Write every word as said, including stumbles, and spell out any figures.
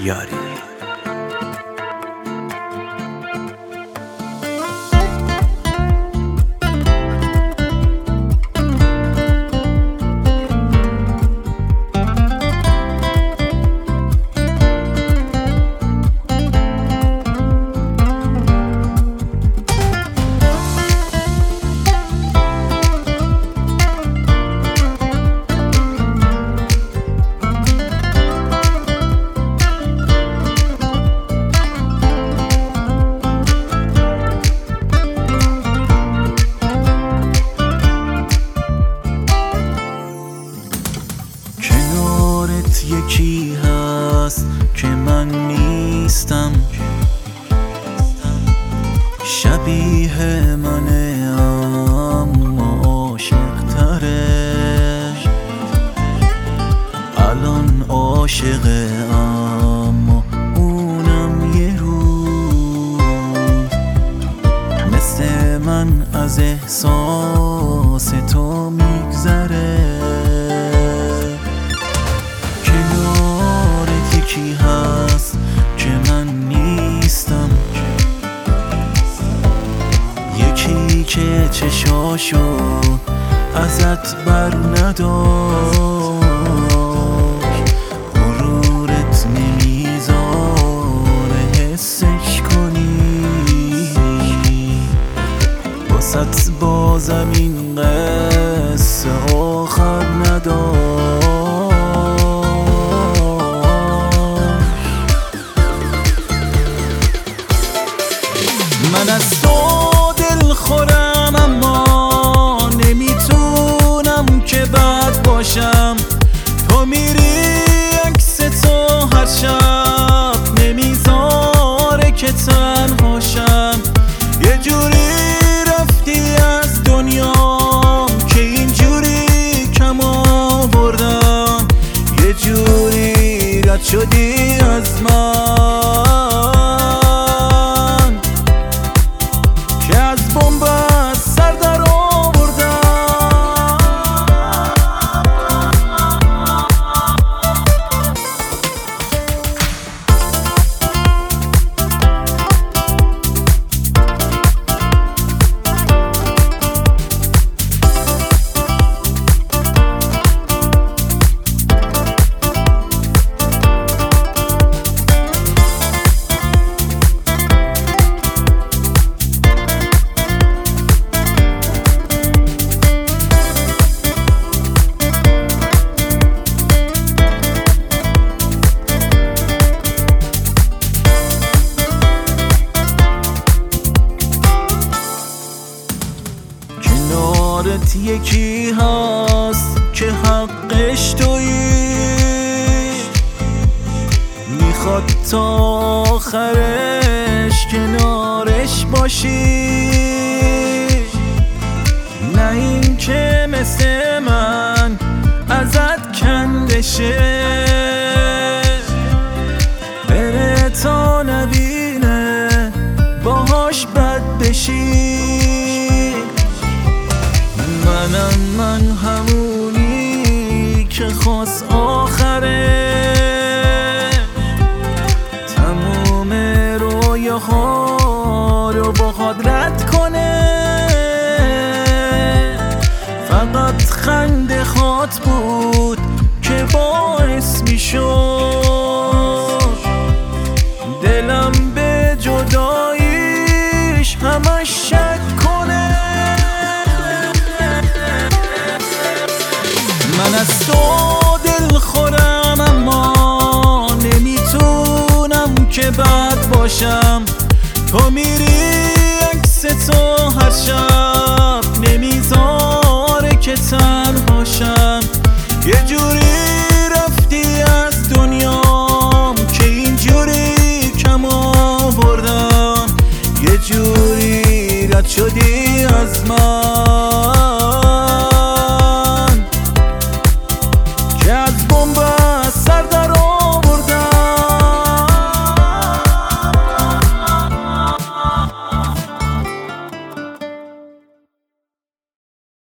یاری. یکی هست که من نیستم، شبیه منه اما عاشق تره. الان عاشقه اما اونم یه روز مثل من از احساس تو میگذره. یکی هست که من نیستم، یکی که چشاشو ازت بر نداشت، غرورت نمیذاره حسش کنی، واسه بازم این قصه آخر نداشت. من از تو دل خورم اما نمیتونم که بد باشم. تو میری عکس تو هر شب نمیذاره که تنهاشم. یه جوری رفتی از دنیا که اینجوری کم آوردم، یه جوری رد شدی از من که از بمب سر در آوردم. کنارت یکی هست که حقش تویی، میخواد تا آخرش کنارش باشی. نه این که مثل من ازت کندشه، بره تا نبینه باهاش بد بشی. منم من همونی که خواست آخره تموم رویاها رو با خود رد کنه. فقط خنده خات بود که باعث میشد دلم به جداییش همش شک کنه. من از تو دل خورم اما نمیتونم که بد باشم. تو میری عکس تو هر شب